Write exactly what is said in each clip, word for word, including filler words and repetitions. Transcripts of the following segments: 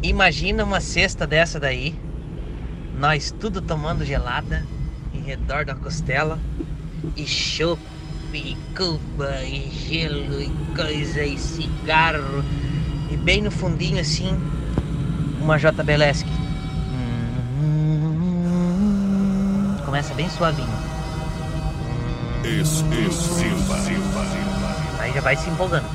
Imagina uma cesta dessa daí, nós tudo tomando gelada, em redor da costela, e chopp, e cuba, e gelo, e coisa, e cigarro, e bem no fundinho assim, uma J B L E S C. Começa bem suavinho. Isso, isso, Silva, Silva. Aí já vai se empolgando.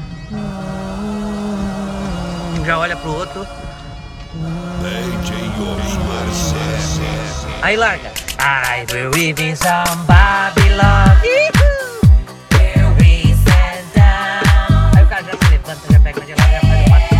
Já olha pro outro. D J Osmar. Aí larga. I will live in some Babylon. Where we sat down. Aí o cara já se levanta, já pega uma gelada, já faz o passo.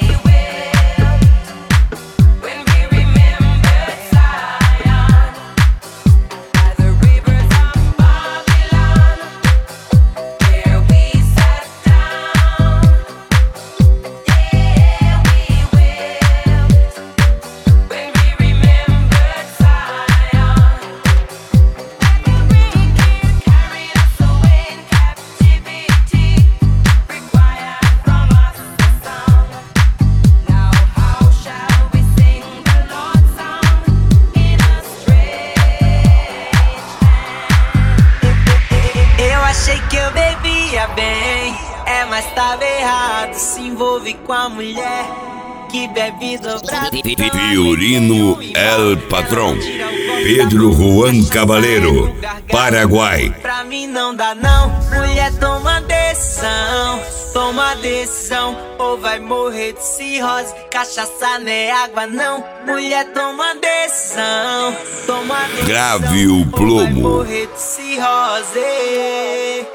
Mas tava errado, se envolve com a mulher que bebe dobrado. Fiorino El Patrão, Pedro Juan Cavaleiro, Paraguai. Pra mim não dá não, mulher toma decisão, toma decisão, ou vai morrer de cirrose. Cachaça não é água não, mulher toma decisão, toma decisão, Grave o plomo, ou vai morrer de cirrose.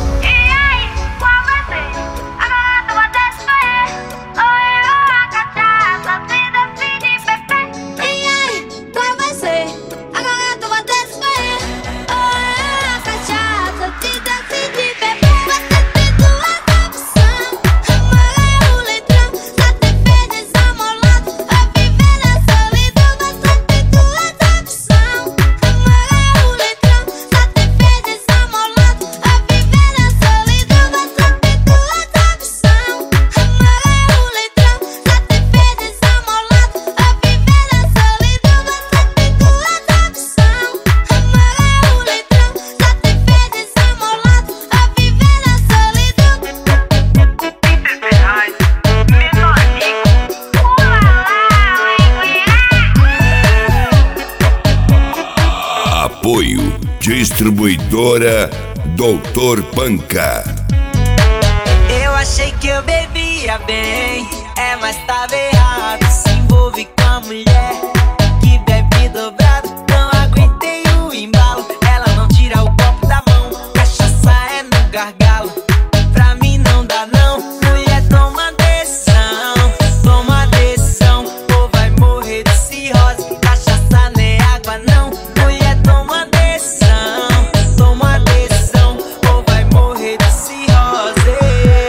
Apoio Distribuidora Doutor Panca. Eu achei que eu bebia bem, é, mas tava errado, se envolve com a mulher que bebe dobrado. Não aguentei o embalo, ela não tira o copo da mão, cachaça é no gargalo. Pra mim não dá não, mulher toma decisão, toma decisão, ou vai morrer de cirrose. Cachaça não é água não, mulher toma decisão, toma decisão, ou vai morrer de cirrose.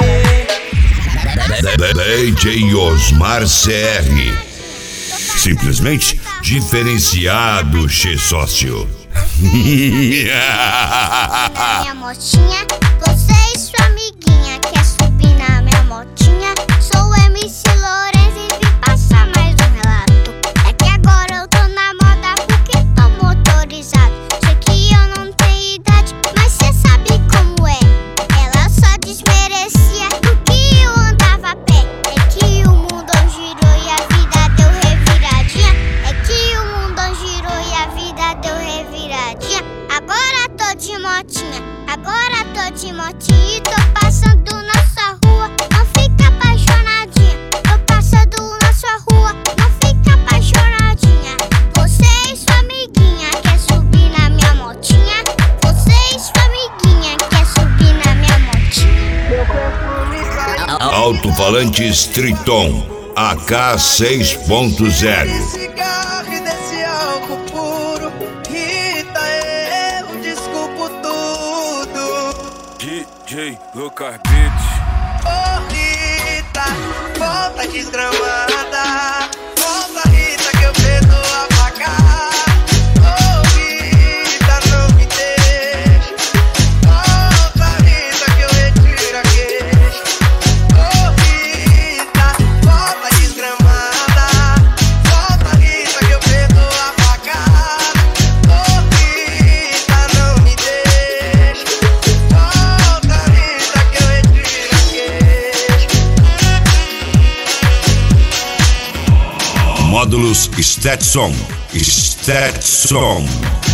D J Osmar C R, simplesmente diferenciado, che sócio. Minha motinha, você e sua amiguinha quer subir na minha motinha? Sou M C Lorenzo e vim passar mais um relato. É que agora eu tô na moda porque tô motorizado. Sei que eu não tenho idade, mas cê sabe como é. Ela só desmerecia porque eu andava a pé. É que o mundo girou e a vida deu reviradinha. É que o mundo girou e a vida deu reviradinha. Agora tô de motinha, agora tô de motinha e tô passando na sua rua, não fica apaixonadinha. Tô passando na sua rua, não fica apaixonadinha. Você e sua amiguinha quer subir na minha motinha? Você e sua amiguinha quer subir na minha motinha? Alto-falantes Triton A K seis ponto zero. D J Lucas Beats. Oh Rita, volta desgramada, volta Rita que eu preciso apagar. Oh Rita, não me deixe, volta Rita que eu retiro a queixa. Oh Rita, volta desgramada. Módulos Stetson. Stetson.